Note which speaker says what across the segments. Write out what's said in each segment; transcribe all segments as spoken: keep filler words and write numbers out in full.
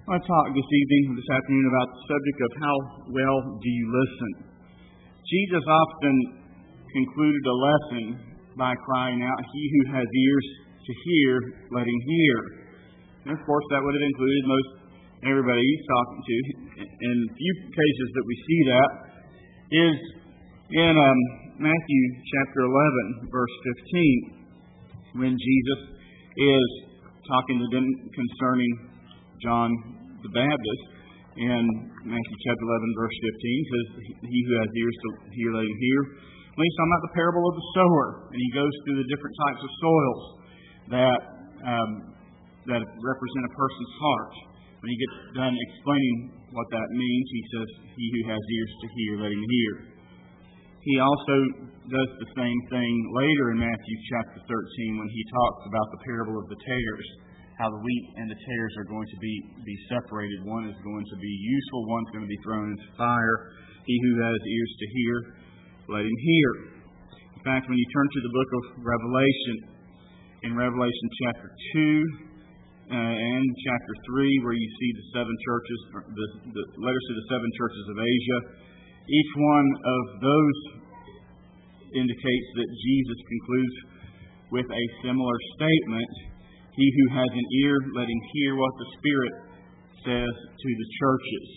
Speaker 1: I want to talk this evening, this afternoon, about the subject of how well do you listen. Jesus often concluded a lesson by crying out, "He who has ears to hear, let him hear." And of course, that would have included most everybody he's talking to. In a few cases that we see that is in um, Matthew chapter eleven, verse fifteen, when Jesus is talking to them concerning John the Baptist. In Matthew chapter eleven, verse fifteen, says, "He who has ears to hear, let him hear." When he's talking about the parable of the sower, and he goes through the different types of soils that um, that represent a person's heart. When he gets done explaining what that means, he says, "He who has ears to hear, let him hear." He also does the same thing later in Matthew chapter thirteen when he talks about the parable of the tares, how the wheat and the tares are going to be, be separated. One is going to be useful, one's going to be thrown into fire. He who has ears to hear, let him hear. In fact, when you turn to the book of Revelation, in Revelation chapter two uh, and chapter three, where you see the seven churches, the, the letters to the seven churches of Asia, each one of those indicates that Jesus concludes with a similar statement. He who has an ear, let him hear what the Spirit says to the churches.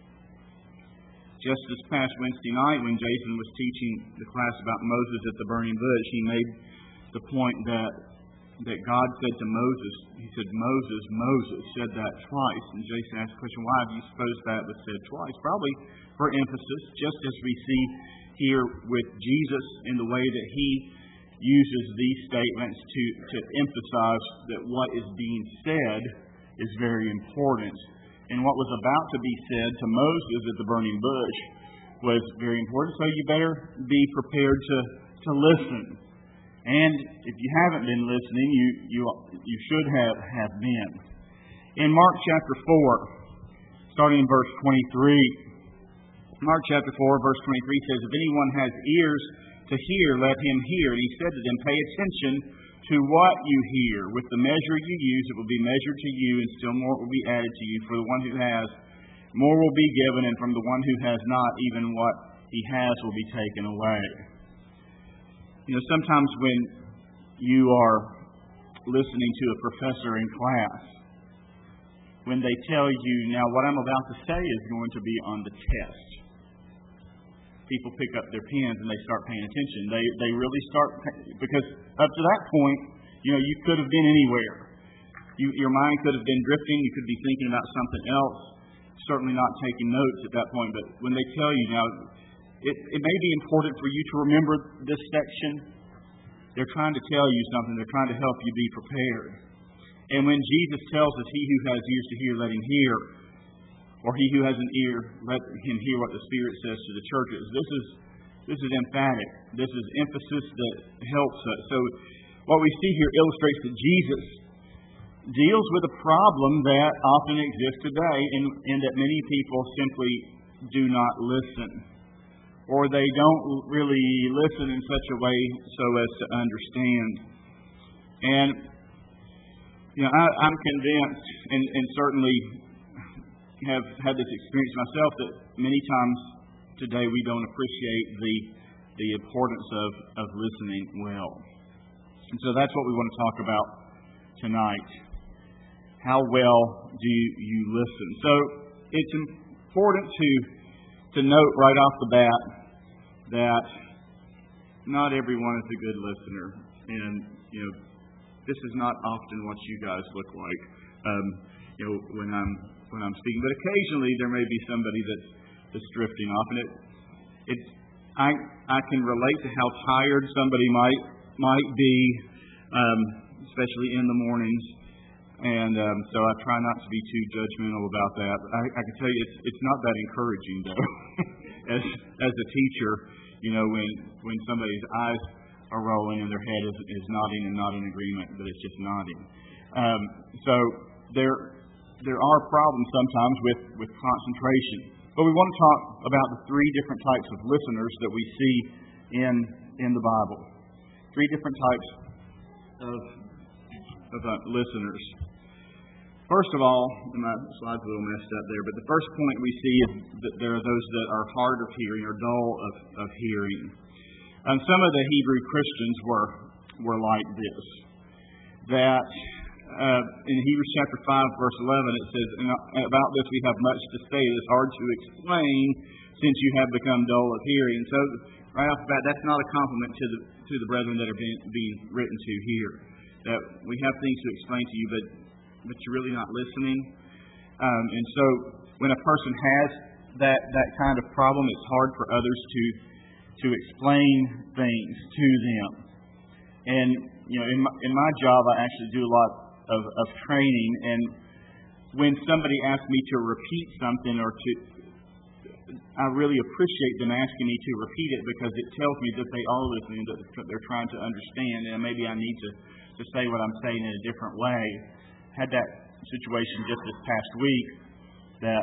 Speaker 1: Just this past Wednesday night, when Jason was teaching the class about Moses at the burning bush, he made the point that that God said to Moses, he said, "Moses, Moses," said that twice. And Jason asked the question, why do you suppose that was said twice? Probably for emphasis, just as we see here with Jesus in the way that he uses these statements to, to emphasize that what is being said is very important. And what was about to be said to Moses at the burning bush was very important, so you better be prepared to, to listen. And if you haven't been listening, you you, you should have, have been. In Mark chapter four, starting in verse twenty-three, Mark chapter four, verse twenty-three says, "If anyone has ears to hear, let him hear." And he said to them, "Pay attention to what you hear. With the measure you use, it will be measured to you, and still more will be added to you. For the one who has, more will be given, and from the one who has not, even what he has will be taken away." You know, sometimes when you are listening to a professor in class, when they tell you, "Now what I'm about to say is going to be on the test," people pick up their pens and they start paying attention. They they really start, because up to that point, you know, you could have been anywhere. You, your mind could have been drifting. You could be thinking about something else. Certainly not taking notes at that point. But when they tell you, now, it, it may be important for you to remember this section. They're trying to tell you something. They're trying to help you be prepared. And when Jesus tells us, "He who has ears to hear, let him hear," or "He who has an ear, let him hear what the Spirit says to the churches," this is this is emphatic. This is emphasis that helps us. So what we see here illustrates that Jesus deals with a problem that often exists today, and, and that many people simply do not listen, or they don't really listen in such a way so as to understand. And you know, I, I'm convinced, and, and certainly have had this experience myself, that many times today we don't appreciate the the importance of, of listening well. And so that's what we want to talk about tonight. How well do you, you listen? So it's important to to note right off the bat that not everyone is a good listener. And, you know, this is not often what you guys look like, um, you know, when I'm when I'm speaking. But occasionally there may be somebody that's, that's drifting off. And it, it, I, I can relate to how tired somebody might might be, um, especially in the mornings. And um, so I try not to be too judgmental about that. But I, I can tell you, it's it's not that encouraging, though. as as a teacher, you know, when when somebody's eyes are rolling and their head is, is nodding and not in agreement, but it's just nodding. Um, so there there are problems sometimes with, with concentration. But we want to talk about the three different types of listeners that we see in in the Bible. Three different types of of uh, listeners. First of all, and my slide's a little messed up there, but the first point we see is that there are those that are hard of hearing or dull of, of hearing. And some of the Hebrew Christians were were like this. That uh, in Hebrews chapter five, verse eleven, it says, and about this we have much to say. It is hard to explain since you have become dull of hearing. So right off the bat, that's not a compliment to the to the brethren that are being, being written to here. That we have things to explain to you, but but you're really not listening. Um, and so when a person has that that kind of problem, it's hard for others to to explain things to them. And you know, in my, in my job, I actually do a lot of, of training. And when somebody asks me to repeat something, or to, I really appreciate them asking me to repeat it, because it tells me that they are listening, that they're trying to understand, and maybe I need to, to say what I'm saying in a different way. Had that situation just this past week that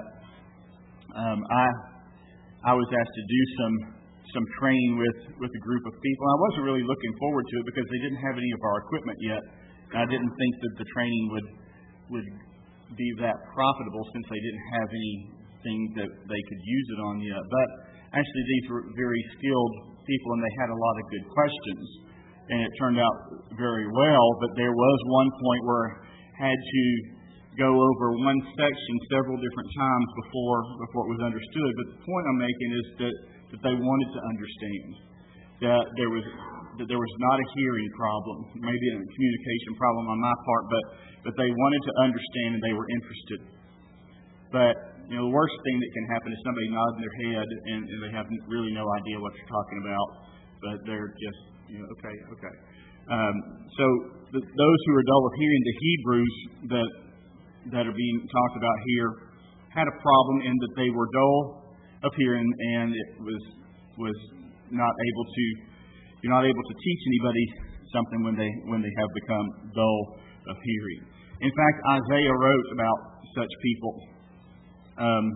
Speaker 1: um, I I was asked to do some some training with, with a group of people. I wasn't really looking forward to it because they didn't have any of our equipment yet. And I didn't think that the training would would be that profitable since they didn't have anything that they could use it on yet. But actually these were very skilled people, and they had a lot of good questions. And it turned out very well, but there was one point where I had to go over one section several different times before before it was understood. But the point I'm making is that, that they wanted to understand that there was that there was not a hearing problem, maybe a communication problem on my part, but but they wanted to understand and they were interested. But you know, the worst thing that can happen is somebody nodding their head and, and they have really no idea what you're talking about, but they're just you know okay okay. Um, so the, those who are dull of hearing, the Hebrews that that are being talked about here, had a problem in that they were dull of hearing, and it was was not able to you're not able to teach anybody something when they when they have become dull of hearing. In fact, Isaiah wrote about such people, um,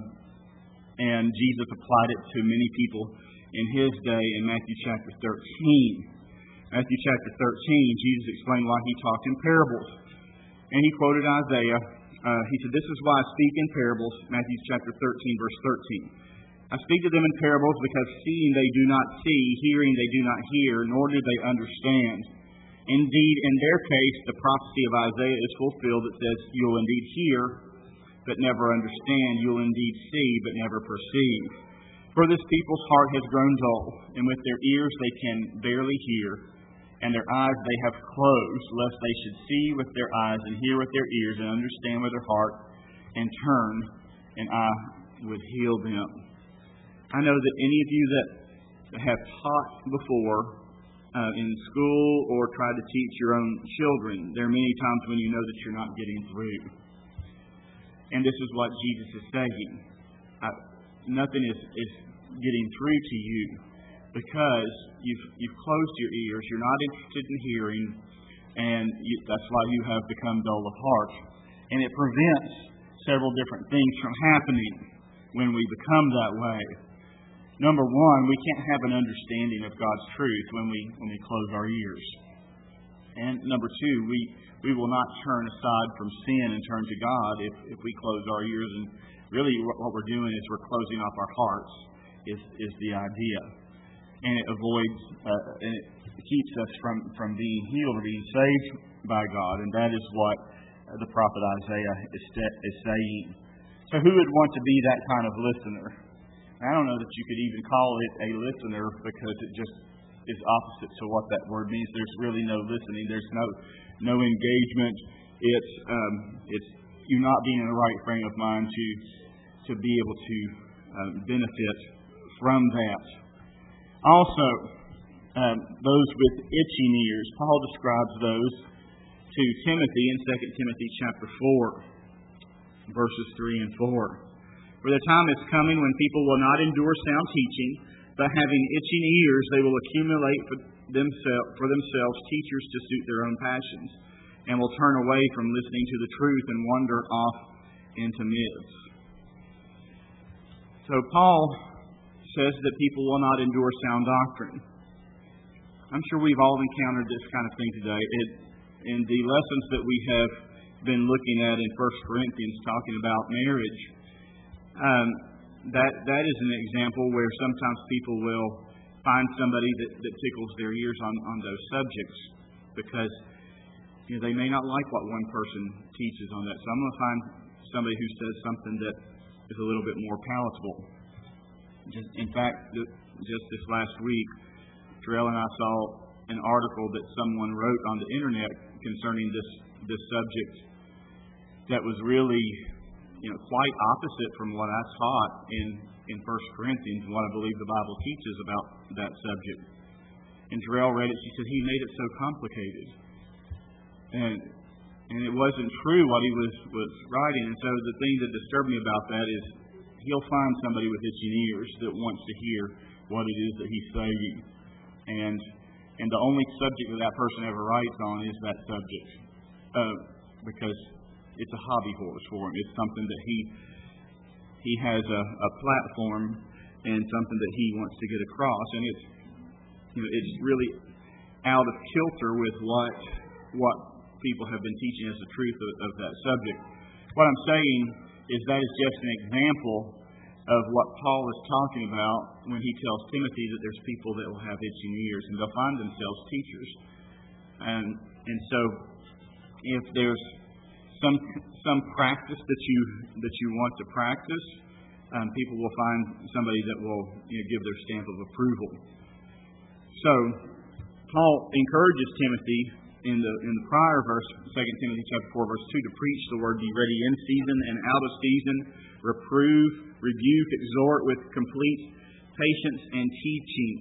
Speaker 1: and Jesus applied it to many people in his day in Matthew chapter thirteen. Matthew chapter thirteen, Jesus explained why he talked in parables. And he quoted Isaiah. Uh, he said, "This is why I speak in parables," Matthew chapter thirteen, verse thirteen. "I speak to them in parables because seeing they do not see, hearing they do not hear, nor do they understand. Indeed, in their case, the prophecy of Isaiah is fulfilled. It says, you'll indeed hear, but never understand. You'll indeed see, but never perceive. For this people's heart has grown dull, and with their ears they can barely hear, and their eyes they have closed, lest they should see with their eyes and hear with their ears and understand with their heart and turn, and I would heal them." I know that any of you that have taught before uh, in school or tried to teach your own children, there are many times when you know that you're not getting through. And this is what Jesus is saying. I, nothing is, is getting through to you, because you've you've closed your ears, you're not interested in hearing, and you, that's why you have become dull of heart. And it prevents several different things from happening when we become that way. Number one, we can't have an understanding of God's truth when we when we close our ears. And number two, we, we will not turn aside from sin and turn to God if, if we close our ears. And really what we're doing is we're closing off our hearts is, is the idea. And it avoids, uh, and it keeps us from, from being healed or being saved by God. And that is what the prophet Isaiah is, is saying. So who would want to be that kind of listener? I don't know that you could even call it a listener, because it just is opposite to what that word means. There's really no listening. There's no no engagement. It's um, it's you not being in the right frame of mind to to be able to uh, benefit from that. Also, um, those with itching ears. Paul describes those to Timothy in Second Timothy chapter four, verses three and four. "For the time is coming when people will not endure sound teaching, but having itching ears, they will accumulate for themselves, for themselves teachers to suit their own passions, and will turn away from listening to the truth and wander off into myths." So Paul says that people will not endure sound doctrine. I'm sure we've all encountered this kind of thing today. It, in the lessons that we have been looking at in First Corinthians, talking about marriage. Um, that that is an example where sometimes people will find somebody that, that tickles their ears on, on those subjects, because you know, they may not like what one person teaches on that. So I'm going to find somebody who says something that is a little bit more palatable. Just, in fact, just this last week, Terrell and I saw an article that someone wrote on the internet concerning this this subject that was really, you know, quite opposite from what I taught in in First Corinthians and what I believe the Bible teaches about that subject. And Terrell read it. She said he made it so complicated. And and it wasn't true what he was, was writing. And so the thing that disturbed me about that is he'll find somebody with itching ears that wants to hear what it is that he's saying. And and the only subject that that person ever writes on is that subject. Uh, because it's a hobby horse for him. It's something that he he has a, a platform and something that he wants to get across. And it's you know it's really out of kilter with what what people have been teaching as the truth of, of that subject. What I'm saying is that is just an example of what Paul is talking about when he tells Timothy that there's people that will have itching ears and they'll find themselves teachers. And and so if there's some some practice that you that you want to practice, um, people will find somebody that will you know, give their stamp of approval. So Paul encourages Timothy in the in the prior verse, Second Timothy chapter four, verse two, to preach the word, be ready in season and out of season, reprove, rebuke, exhort with complete patience and teaching.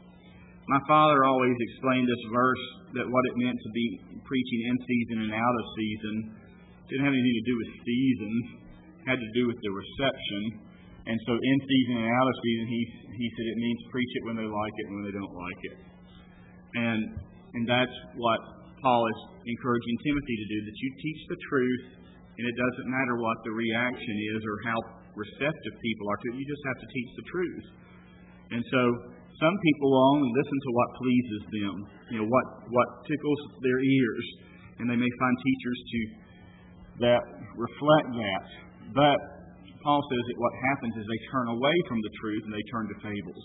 Speaker 1: My father always explained this verse that what it meant to be preaching in season and out of season didn't have anything to do with seasons, had to do with the reception. And so in season and out of season, he he said it means preach it when they like it and when they don't like it. And and that's what Paul is encouraging Timothy to do, that you teach the truth, and it doesn't matter what the reaction is or how receptive people are to it. You just have to teach the truth. And so some people will only listen to what pleases them, you know, what, what tickles their ears, and they may find teachers to that reflect that. But Paul says that what happens is they turn away from the truth and they turn to fables.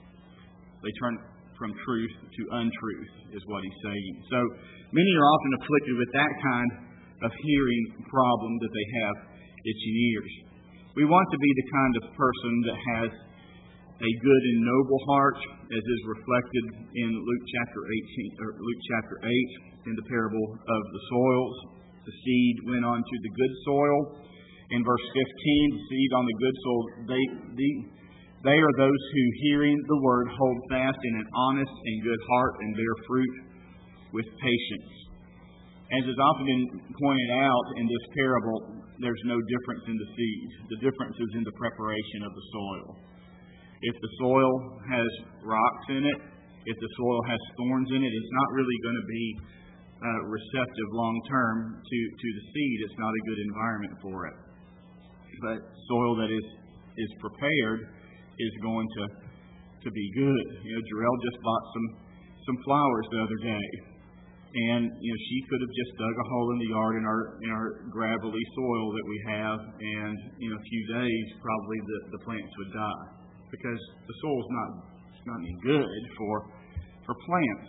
Speaker 1: They turn from truth to untruth, is what he's saying. So many are often afflicted with that kind of hearing problem that they have itching ears. We want to be the kind of person that has a good and noble heart, as is reflected in Luke chapter eighteen, or Luke chapter eight, in the parable of the soils. The seed went on to the good soil. In verse fifteen, the seed on the good soil, they the They are those who, hearing the word, hold fast in an honest and good heart and bear fruit with patience. As has often been pointed out in this parable, there's no difference in the seed. The difference is in the preparation of the soil. If the soil has rocks in it, if the soil has thorns in it, it's not really going to be uh, receptive long term to, to the seed. It's not a good environment for it. But soil that is, is prepared is going to to be good. You know, Jarrell just bought some some flowers the other day, and you know she could have just dug a hole in the yard in our in our gravelly soil that we have, and in a few days probably the, the plants would die because the soil's not not any good for for plants.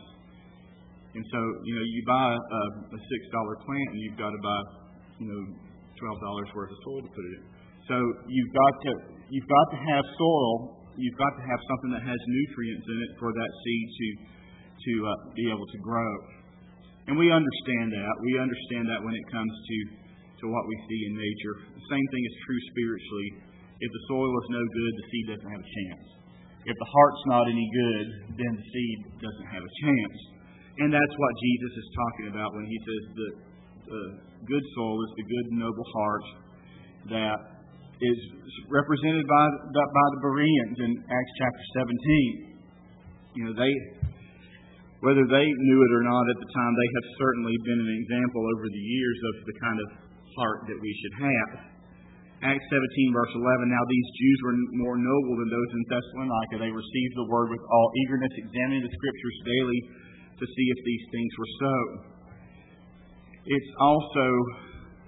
Speaker 1: And so you know you buy a, a six dollar plant and you've got to buy you know twelve dollars worth of soil to put it in. So you've got to you've got to have soil. You've got to have something that has nutrients in it for that seed to to uh, be able to grow. And we understand that. We understand that when it comes to, to what we see in nature. The same thing is true spiritually. If the soil is no good, the seed doesn't have a chance. If the heart's not any good, then the seed doesn't have a chance. And that's what Jesus is talking about when he says the, the good soul is the good, noble heart that is represented by the, by the Bereans in Acts chapter seventeen. You know, they, whether they knew it or not at the time, they have certainly been an example over the years of the kind of heart that we should have. Acts seventeen, verse eleven, now these Jews were more noble than those in Thessalonica. They received the word with all eagerness, examining the Scriptures daily to see if these things were so. It's also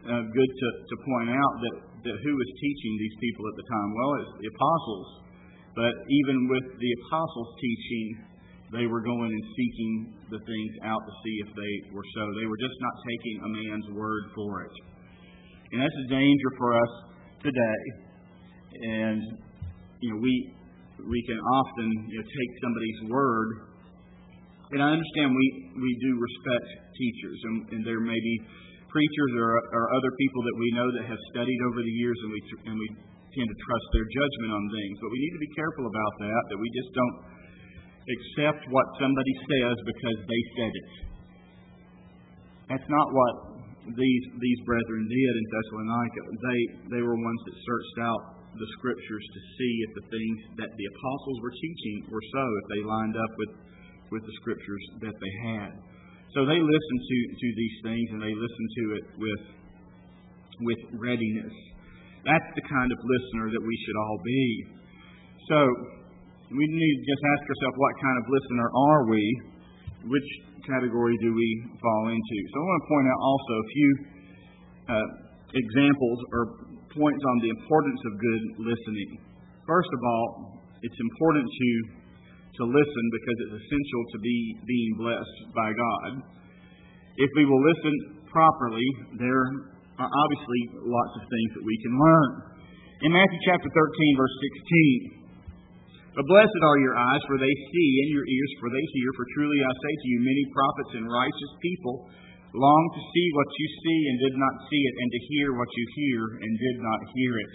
Speaker 1: uh, good to, to point out that, that who was teaching these people at the time? Well, it's the apostles. But even with the apostles' teaching, they were going and seeking the things out to see if they were so. They were just not taking a man's word for it. And that's a danger for us today. And, you know, we we can often, you know, take somebody's word. And I understand we, we do respect teachers. And, and there may be preachers or, or other people that we know that have studied over the years, and we and we tend to trust their judgment on things. But we need to be careful about that, that we just don't accept what somebody says because they said it. That's not what these these brethren did in Thessalonica. They they were ones that searched out the Scriptures to see if the things that the apostles were teaching were so, if they lined up with, with the Scriptures that they had. So they listened to, to these things, and they listened to it with with readiness. That's the kind of listener that we should all be. So we need to just ask ourselves, what kind of listener are we? Which category do we fall into? So I want to point out also a few uh, examples or points on the importance of good listening. First of all, it's important to to listen because it's essential to be being blessed by God. If we will listen properly, there are obviously lots of things that we can learn. In Matthew chapter thirteen, verse sixteen, "But blessed are your eyes, for they see, and your ears, for they hear. For truly I say to you, many prophets and righteous people longed to see what you see and did not see it, and to hear what you hear and did not hear it."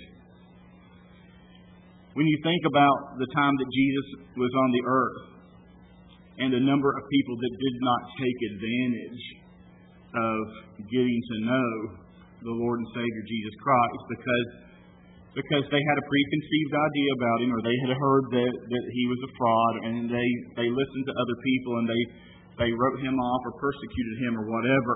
Speaker 1: When you think about the time that Jesus was on the earth and the number of people that did not take advantage of getting to know the Lord and Savior Jesus Christ because because they had a preconceived idea about Him, or they had heard that, that He was a fraud, and they, they listened to other people and they, they wrote Him off or persecuted Him or whatever.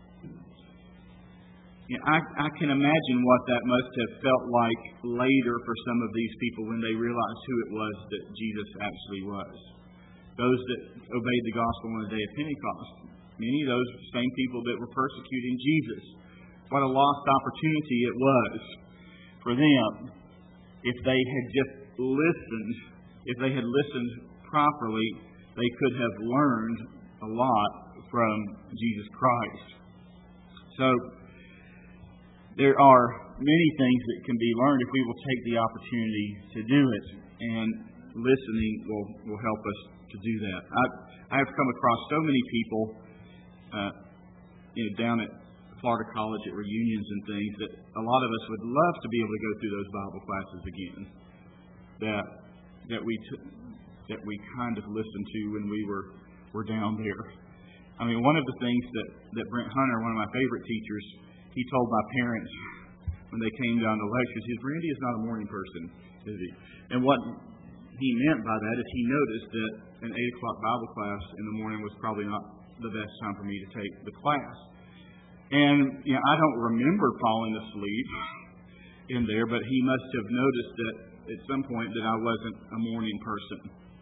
Speaker 1: You know, I, I can imagine what that must have felt like later for some of these people when they realized who it was that Jesus actually was. Those that obeyed the gospel on the day of Pentecost. Many of those same people that were persecuting Jesus. What a lost opportunity it was for them if they had just listened. If they had listened properly, they could have learned a lot from Jesus Christ. So, there are many things that can be learned if we will take the opportunity to do it, and listening will, will help us to do that. I, I have come across so many people uh, you know, down at Florida College at reunions and things that a lot of us would love to be able to go through those Bible classes again that that we t- that we kind of listened to when we were, were down there. I mean, one of the things that, that Brent Hunter, one of my favorite teachers, he told my parents when they came down to lectures, he said, "Randy is not a morning person, is he?" And what he meant by that is he noticed that an eight o'clock Bible class in the morning was probably not the best time for me to take the class. And you know, I don't remember falling asleep in there, but he must have noticed that at some point that I wasn't a morning person.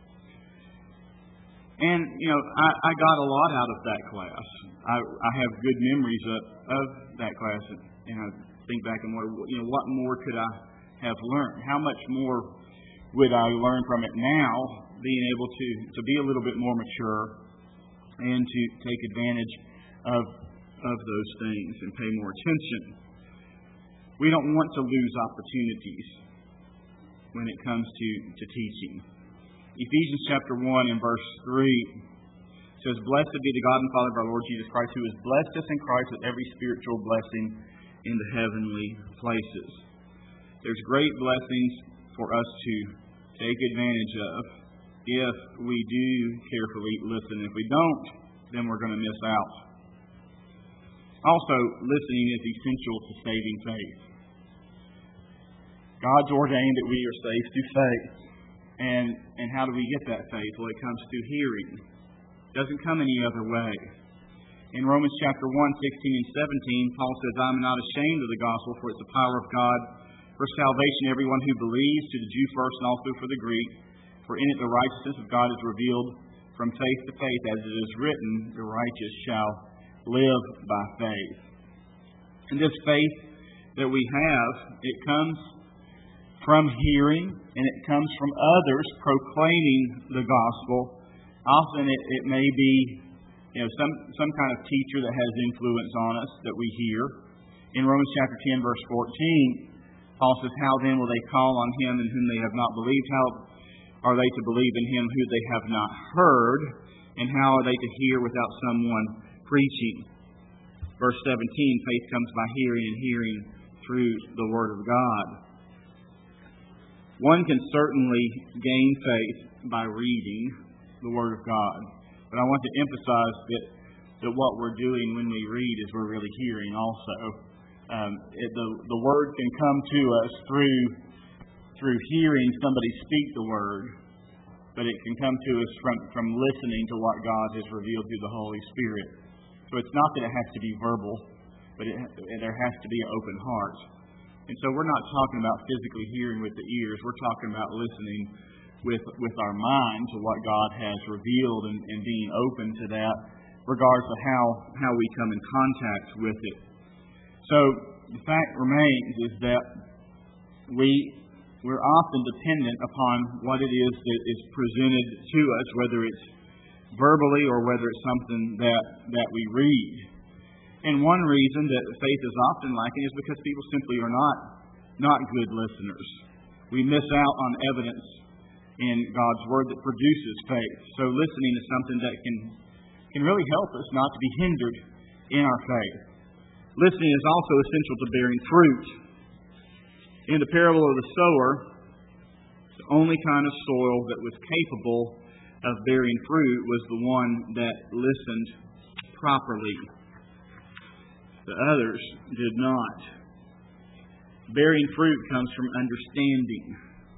Speaker 1: And, you know, I, I got a lot out of that class. I, I have good memories of, of that class. And I think back and wonder, you know, what more could I have learned? How much more would I learn from it now, being able to, to be a little bit more mature and to take advantage of, of those things and pay more attention? We don't want to lose opportunities when it comes to, to teaching. Ephesians chapter one and verse three says, "Blessed be the God and Father of our Lord Jesus Christ, who has blessed us in Christ with every spiritual blessing in the heavenly places." There's great blessings for us to take advantage of if we do carefully listen. If we don't, then we're going to miss out. Also, listening is essential to saving faith. God's ordained that we are saved through faith. And and how do we get that faith? Well, it comes through hearing. It doesn't come any other way. In Romans chapter one, sixteen and seventeen, Paul says, "I'm not ashamed of the gospel, for it's the power of God for salvation, everyone who believes, to the Jew first and also for the Greek. For in it the righteousness of God is revealed from faith to faith, as it is written, the righteous shall live by faith." And this faith that we have, it comes from hearing, and it comes from others proclaiming the gospel. Often it, it may be, you know, some, some kind of teacher that has influence on us that we hear. In Romans chapter ten, verse fourteen, Paul says, "How then will they call on him in whom they have not believed? How are they to believe in him who they have not heard? And how are they to hear without someone preaching?" Verse seventeen, "Faith comes by hearing, and hearing through the Word of God." One can certainly gain faith by reading the Word of God. But I want to emphasize that, that what we're doing when we read is we're really hearing also. Um, it, the, the Word can come to us through, through hearing somebody speak the Word, but it can come to us from, from listening to what God has revealed through the Holy Spirit. So it's not that it has to be verbal, but it, there has to be an open heart. And so we're not talking about physically hearing with the ears. We're talking about listening with with our mind to what God has revealed and, and being open to that, regardless of how, how we come in contact with it. So the fact remains is that we, we're often dependent upon what it is that is presented to us, whether it's verbally or whether it's something that, that we read. And one reason that faith is often lacking is because people simply are not, not good listeners. We miss out on evidence in God's Word that produces faith. So listening is something that can, can really help us not to be hindered in our faith. Listening is also essential to bearing fruit. In the parable of the sower, the only kind of soil that was capable of bearing fruit was the one that listened properly. The others did not. Bearing fruit comes from understanding.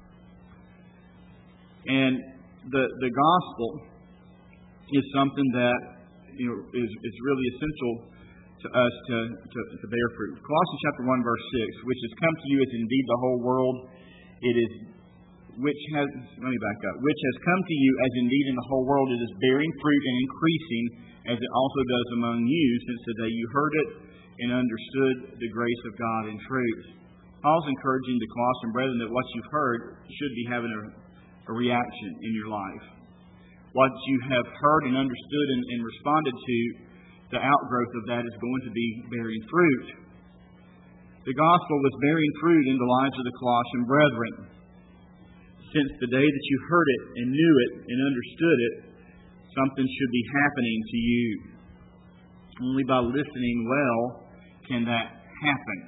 Speaker 1: And the the gospel is something that, you know, is, is really essential to us to, to, to bear fruit. Colossians chapter one, verse six, "Which has come to you as indeed the whole world, it is which has let me back up, which has come to you as indeed in the whole world it is bearing fruit and increasing, as it also does among you, since the day you heard it and understood the grace of God in truth." Paul's encouraging the Colossian brethren that what you've heard should be having a, a reaction in your life. What you have heard and understood and, and responded to, the outgrowth of that is going to be bearing fruit. The gospel was bearing fruit in the lives of the Colossian brethren. Since the day that you heard it and knew it and understood it, something should be happening to you. Only by listening well can that happen.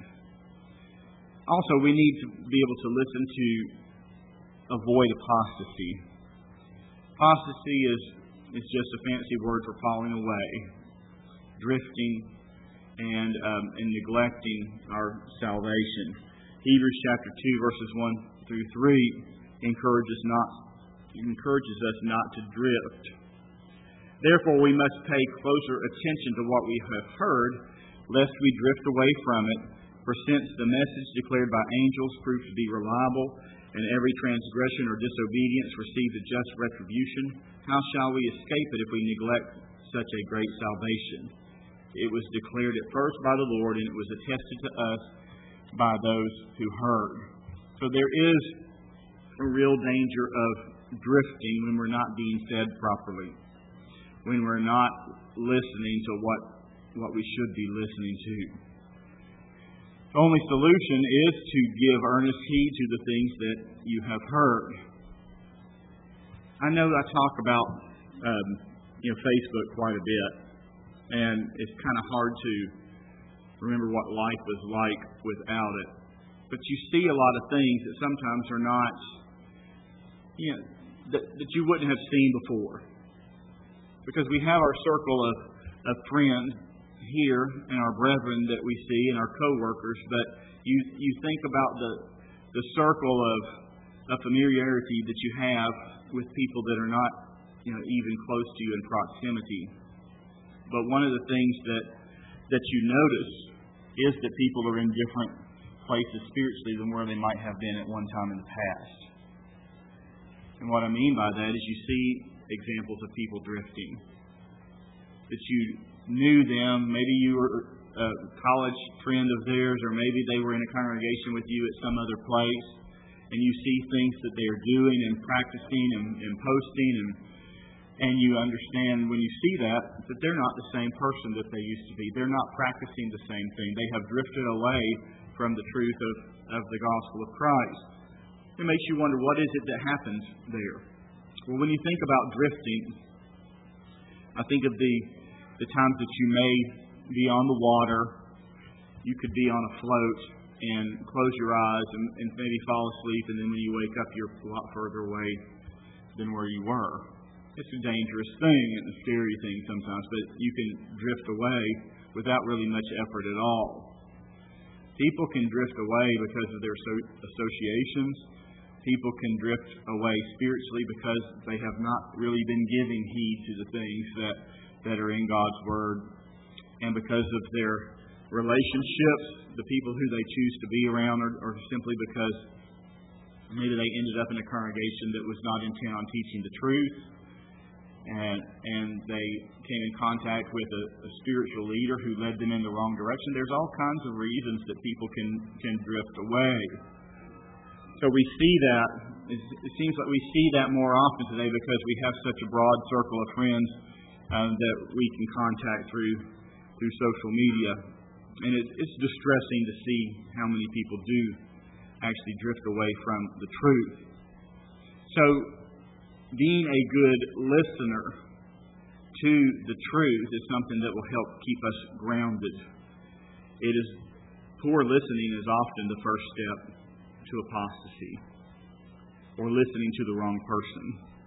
Speaker 1: Also, we need to be able to listen to avoid apostasy. Apostasy is, is just a fancy word for falling away, drifting, and, um, and neglecting our salvation. Hebrews chapter two, verses one through three encourages not encourages us not to drift. Therefore, we must pay closer attention to what we have heard, lest we drift away from it. For since the message declared by angels proved to be reliable, and every transgression or disobedience received a just retribution, how shall we escape it if we neglect such a great salvation? It was declared at first by the Lord, and it was attested to us by those who heard. So there is a real danger of drifting when we're not being fed properly, when we're not listening to what, what we should be listening to. The only solution is to give earnest heed to the things that you have heard. I know I talk about um, you know Facebook quite a bit, and it's kind of hard to remember what life was like without it. But you see a lot of things that sometimes are not, you know, that, that you wouldn't have seen before. Because we have our circle of, of friends here and our brethren that we see and our co-workers, but you you think about the the circle of, of familiarity that you have with people that are not, you know, even close to you in proximity. But one of the things that that you notice is that people are in different places spiritually than where they might have been at one time in the past. And what I mean by that is you see examples of people drifting. That you knew them, maybe you were a college friend of theirs, or maybe they were in a congregation with you at some other place, and you see things that they are doing and practicing and, and posting, and and you understand when you see that, that they're not the same person that they used to be. They're not practicing the same thing. They have drifted away from the truth of, of the gospel of Christ. It makes you wonder, what is it that happens there? Well, when you think about drifting, I think of the, the times that you may be on the water. You could be on a float and close your eyes and, and maybe fall asleep, and then when you wake up, you're a lot further away than where you were. It's a dangerous thing and a scary thing sometimes, but you can drift away without really much effort at all. People can drift away because of their so- associations. People can drift away spiritually because they have not really been giving heed to the things that, that are in God's Word. And because of their relationships, the people who they choose to be around, or, or simply because maybe they ended up in a congregation that was not intent on teaching the truth, and, and they came in contact with a, a spiritual leader who led them in the wrong direction. There's all kinds of reasons that people can, can drift away. So we see that, it seems like we see that more often today because we have such a broad circle of friends um, that we can contact through through social media. And it, it's distressing to see how many people do actually drift away from the truth. So being a good listener to the truth is something that will help keep us grounded. It is poor listening is often the first step to apostasy, or listening to the wrong person.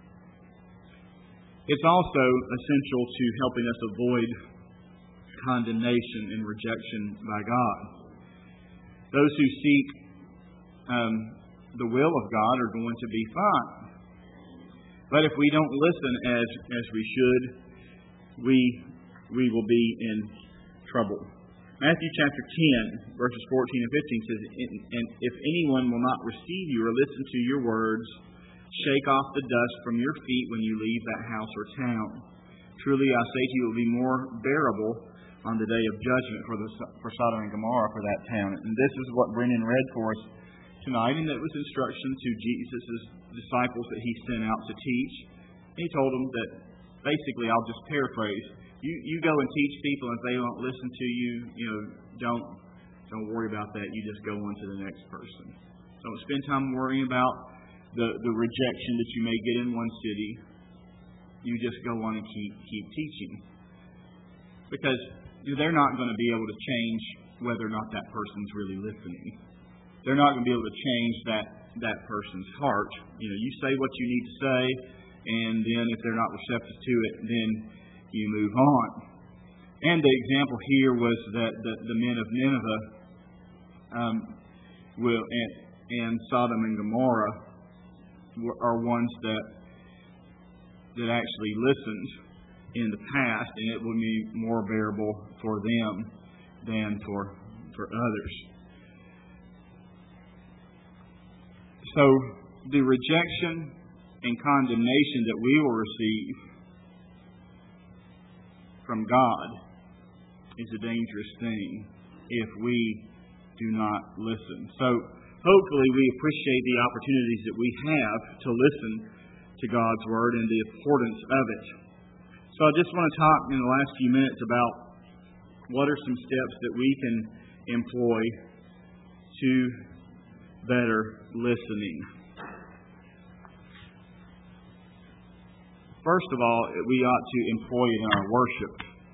Speaker 1: It's also essential to helping us avoid condemnation and rejection by God. Those who seek um, the will of God are going to be fine. But if we don't listen as as we should, we we will be in trouble. Matthew chapter ten, verses fourteen and fifteen says, "And if anyone will not receive you or listen to your words, shake off the dust from your feet when you leave that house or town. Truly I say to you, it will be more bearable on the day of judgment for the for Sodom and Gomorrah, for that town." And this is what Brennan read for us tonight, and that was instruction to Jesus' disciples that he sent out to teach. And he told them that, basically, I'll just paraphrase, you, you go and teach people, and if they don't listen to you, you know, don't don't worry about that. You just go on to the next person. Don't spend time worrying about the, the rejection that you may get in one city. You just go on and keep keep teaching. Because they're not going to be able to change whether or not that person's really listening. They're not going to be able to change that, that person's heart. You know, you say what you need to say, and then if they're not receptive to it, then you move on. And the example here was that the, the men of Nineveh um, will and, and Sodom and Gomorrah were, are ones that that actually listened in the past, and it will be more bearable for them than for for others. So the rejection and condemnation that we will receive from God is a dangerous thing if we do not listen. So hopefully we appreciate the opportunities that we have to listen to God's Word and the importance of it. So I just want to talk in the last few minutes about what are some steps that we can employ to better listening. First of all, we ought to employ it in our worship.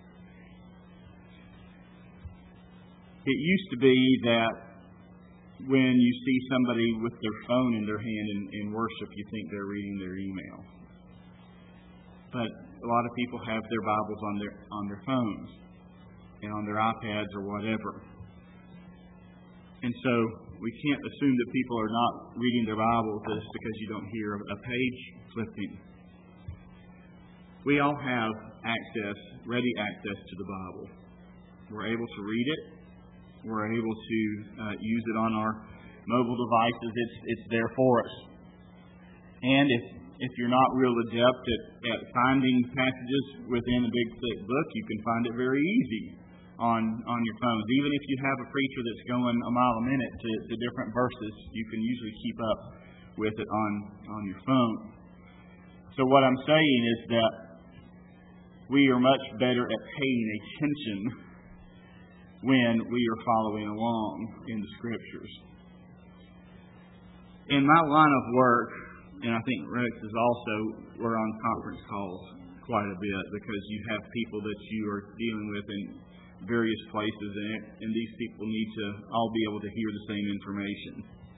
Speaker 1: It used to be that when you see somebody with their phone in their hand in, in worship, you think they're reading their email. But a lot of people have their Bibles on their on their phones and on their iPads or whatever. And so we can't assume that people are not reading their Bibles just because you don't hear a page flipping. We all have access, ready access to the Bible. We're able to read it. We're able to uh, use it on our mobile devices. It's it's there for us. And if if you're not real adept at, at finding passages within a big thick book, you can find it very easy on, on your phones. Even if you have a preacher that's going a mile a minute to, to different verses, you can usually keep up with it on, on your phone. So what I'm saying is that we are much better at paying attention when we are following along in the Scriptures. In my line of work, and I think Rex is also, we're on conference calls quite a bit because you have people that you are dealing with in various places, and, it, and these people need to all be able to hear the same information.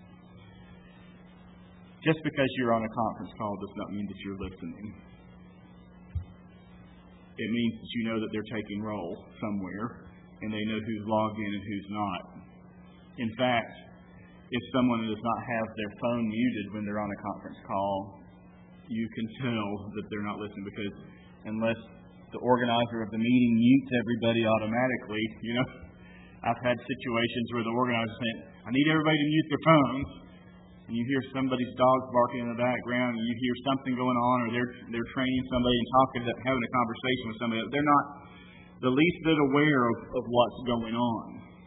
Speaker 1: Just because you're on a conference call does not mean that you're listening. It means that you know that they're taking roll somewhere, and they know who's logged in and who's not. In fact, if someone does not have their phone muted when they're on a conference call, you can tell that they're not listening, because unless the organizer of the meeting mutes everybody automatically, you know, I've had situations where the organizer saying, I need everybody to mute their phones, and you hear somebody's dogs barking in the background, and you hear something going on, or they're they're training somebody and talking, having a conversation with somebody. They're not the least bit aware of, of what's going on.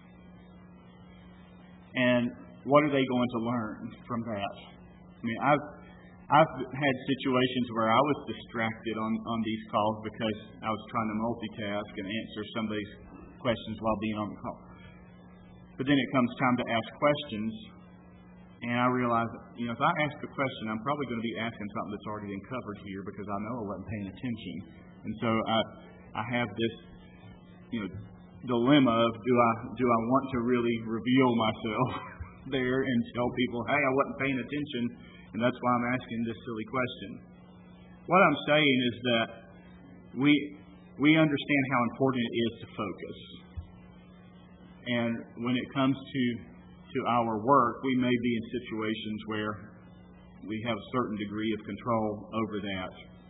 Speaker 1: And what are they going to learn from that? I mean, I've I've had situations where I was distracted on, on these calls because I was trying to multitask and answer somebody's questions while being on the call. But then it comes time to ask questions, and I realize, you know, if I ask a question, I'm probably going to be asking something that's already been covered here because I know I wasn't paying attention. And so I I have this, you know, dilemma of do I do I want to really reveal myself there and tell people, hey, I wasn't paying attention, and that's why I'm asking this silly question. What I'm saying is that we we understand how important it is to focus. And when it comes to, to our work, we may be in situations where we have a certain degree of control over that.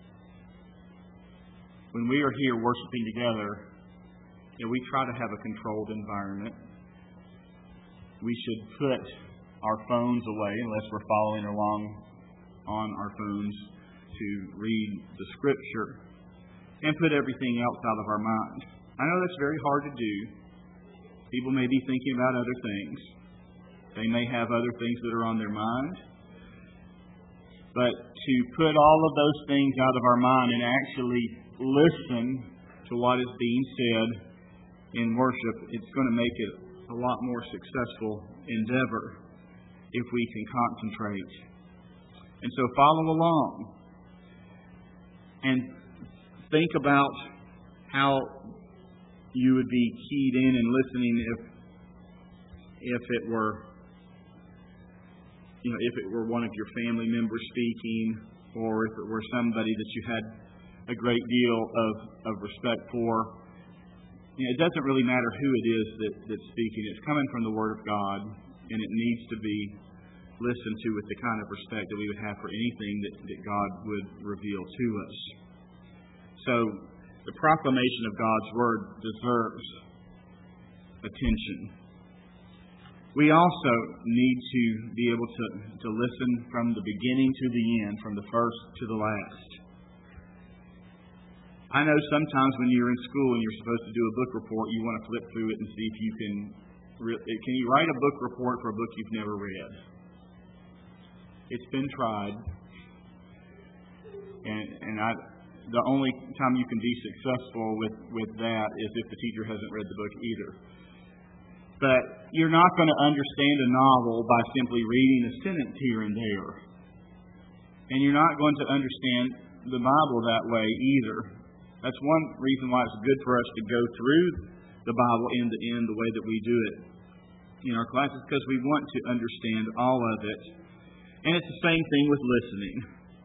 Speaker 1: When we are here worshiping together, you know, we try to have a controlled environment. We should put our phones away unless we're following along on our phones to read the Scripture, and put everything else out of our mind. I know that's very hard to do. People may be thinking about other things. They may have other things that are on their mind. But to put all of those things out of our mind and actually listen to what is being said in worship, it's going to make it a lot more successful endeavor if we can concentrate. And so follow along and think about how you would be keyed in and listening if if it were you know if it were one of your family members speaking, or if it were somebody that you had a great deal of, of respect for. You know, it doesn't really matter who it is that, that's speaking. It's coming from the Word of God, and it needs to be listened to with the kind of respect that we would have for anything that, that God would reveal to us. So, the proclamation of God's Word deserves attention. We also need to be able to, to listen from the beginning to the end, from the first to the last. I know sometimes when you're in school and you're supposed to do a book report, you want to flip through it and see if you can... Can you write a book report for a book you've never read? It's been tried. And, and I... The only time you can be successful with, with that is if the teacher hasn't read the book either. But you're not going to understand a novel by simply reading a sentence here and there. And you're not going to understand the Bible that way either. That's one reason why it's good for us to go through the Bible end to end the way that we do it in our classes, because we want to understand all of it. And it's the same thing with listening.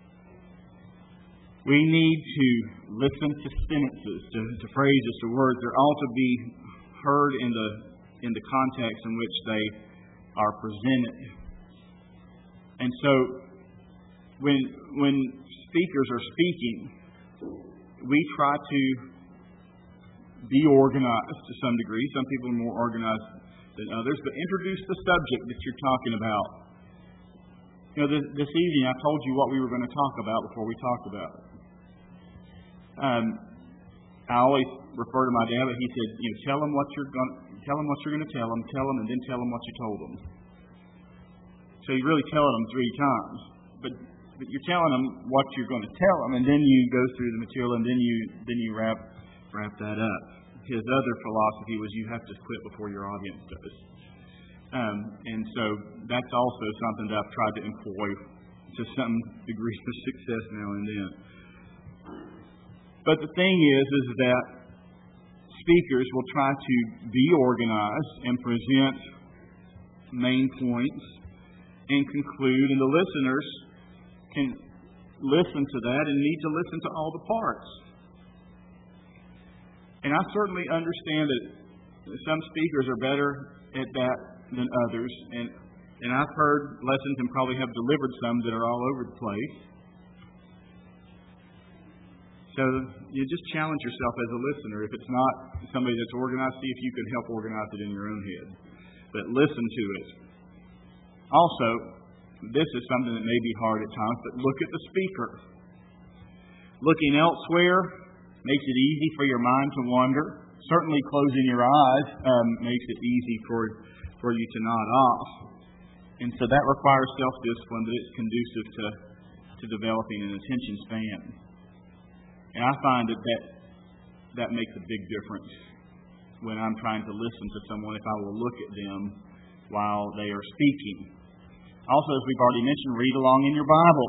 Speaker 1: We need to listen to sentences, to, to phrases, to words. They're all to be heard in the in the context in which they are presented. And so, when when speakers are speaking, we try to be organized to some degree. Some people are more organized than others, but introduce the subject that you're talking about. You know, this, this evening I told you what we were going to talk about before we talked about it. Um, I always refer to my dad, but he said, you know, tell them what you're going, tell them what you're going to tell them, tell them, and then tell them what you told them. So you're really telling them three times, but but you're telling them what you're going to tell them, and then you go through the material, and then you then you wrap wrap that up. His other philosophy was you have to quit before your audience does, um, and so that's also something that I've tried to employ to some degree of success now and then. But the thing is, is that speakers will try to be organized and present main points and conclude, and the listeners can listen to that and need to listen to all the parts. And I certainly understand that some speakers are better at that than others, and and I've heard lessons and probably have delivered some that are all over the place. So you just challenge yourself as a listener. If it's not somebody that's organized, see if you can help organize it in your own head. But listen to it. Also, this is something that may be hard at times, but look at the speaker. Looking elsewhere makes it easy for your mind to wander. Certainly closing your eyes um, makes it easy for, for you to nod off. And so that requires self-discipline, but it's conducive to, to developing an attention span. And I find that, that that makes a big difference when I'm trying to listen to someone, if I will look at them while they are speaking. Also, as we've already mentioned, read along in your Bible.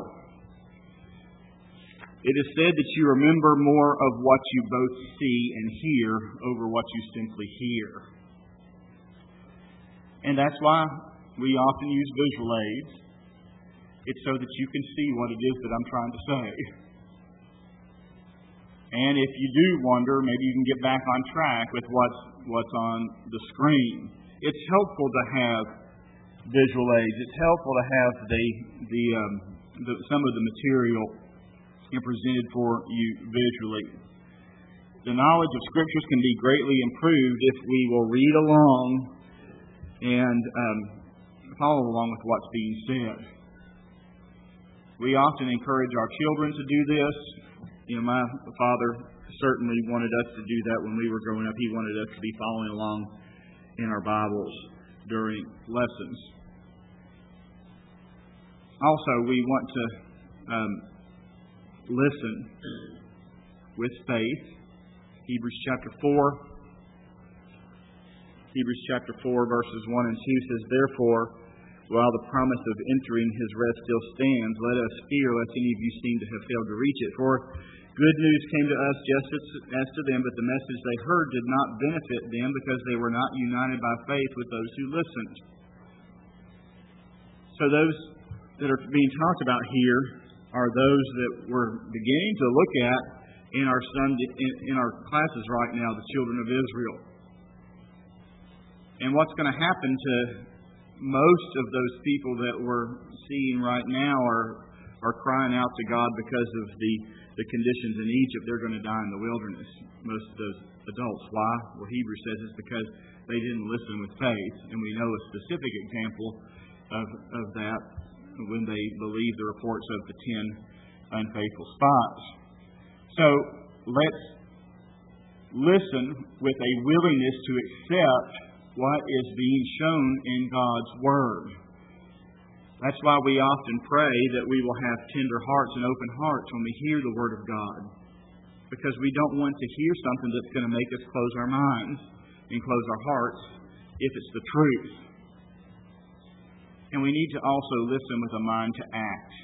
Speaker 1: It is said that you remember more of what you both see and hear over what you simply hear. And that's why we often use visual aids. It's so that you can see what it is that I'm trying to say. And if you do wonder, maybe you can get back on track with what's what's on the screen. It's helpful to have visual aids. It's helpful to have the the, um, the some of the material presented for you visually. The knowledge of Scriptures can be greatly improved if we will read along and um, follow along with what's being said. We often encourage our children to do this. You know, my father certainly wanted us to do that when we were growing up. He wanted us to be following along in our Bibles during lessons. Also, we want to um, listen with faith. Hebrews chapter four. Hebrews chapter four, verses one and two says, "Therefore, while the promise of entering His rest still stands, let us fear lest any of you seem to have failed to reach it. For good news came to us just as to them, but the message they heard did not benefit them because they were not united by faith with those who listened." So those that are being talked about here are those that we're beginning to look at in our Sunday, in, in our classes right now, the children of Israel. And what's going to happen to most of those people that we're seeing right now are are crying out to God because of the, the conditions in Egypt. They're going to die in the wilderness, most of those adults. Why? Well, Hebrews says it's because they didn't listen with faith. And we know a specific example of, of that when they believed the reports of the ten unfaithful spies. So let's listen with a willingness to accept what is being shown in God's Word. That's why we often pray that we will have tender hearts and open hearts when we hear the Word of God. Because we don't want to hear something that's going to make us close our minds and close our hearts if it's the truth. And we need to also listen with a mind to act.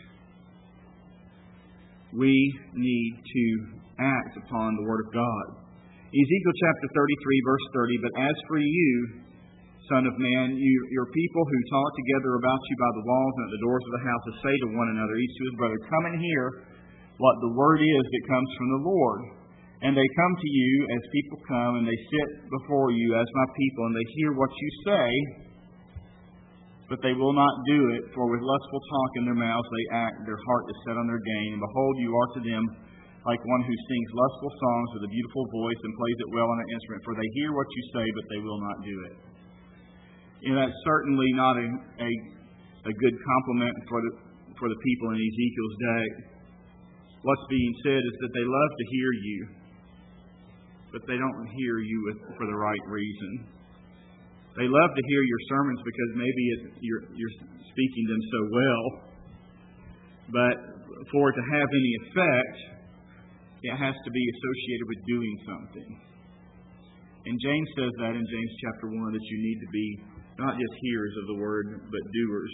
Speaker 1: We need to act upon the Word of God. Ezekiel chapter thirty-three, verse thirty, "But as for you, Son of man, you, your people who talk together about you by the walls and at the doors of the houses say to one another, each to his brother, Come and hear what the word is that comes from the Lord. And they come to you as people come, and they sit before you as my people, and they hear what you say, but they will not do it, for with lustful talk in their mouths they act, their heart is set on their gain. And behold, you are to them like one who sings lustful songs with a beautiful voice and plays it well on an instrument, for they hear what you say, but they will not do it." You know, that's certainly not a, a, a good compliment for the, for the people in Ezekiel's day. What's being said is that they love to hear you. but they don't hear you with, for the right reason. They love to hear your sermons because maybe it, you're, you're speaking them so well. But for it to have any effect, it has to be associated with doing something. And James says that in James chapter one, that you need to be not just hearers of the word, but doers.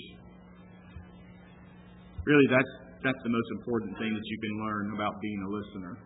Speaker 1: Really, that's that's the most important thing that you can learn about being a listener.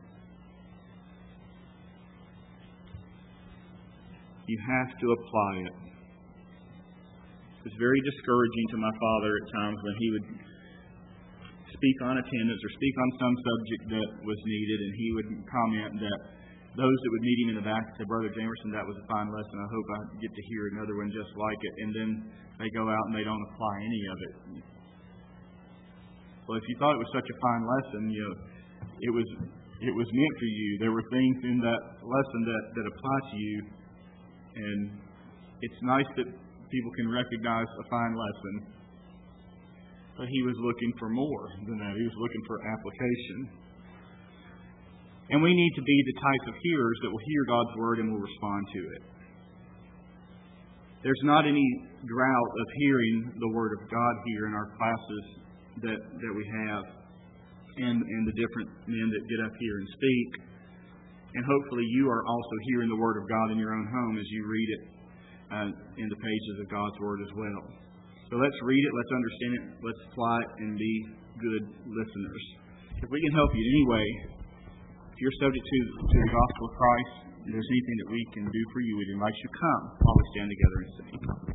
Speaker 1: You have to apply it. It was very discouraging to my father at times when he would speak on attendance or speak on some subject that was needed, and he would comment that those that would meet him in the back said, "Brother Jamerson, that was a fine lesson. I hope I get to hear another one just like it." And then they go out and they don't apply any of it. Well, if you thought it was such a fine lesson, you know, it was it was meant for you. There were things in that lesson that, that apply to you. And it's nice that people can recognize a fine lesson. But he was looking for more than that. He was looking for application. And we need to be the type of hearers that will hear God's word and will respond to it. There's not any drought of hearing the word of God here in our classes that, that we have, and, and the different men that get up here and speak. And hopefully you are also hearing the word of God in your own home as you read it uh, in the pages of God's word as well. So let's read it, let's understand it, let's apply it, and be good listeners. If we can help you in any way, if you're subject to, to the gospel of Christ, if there's anything that we can do for you, we'd invite you to come while we stand together and sing.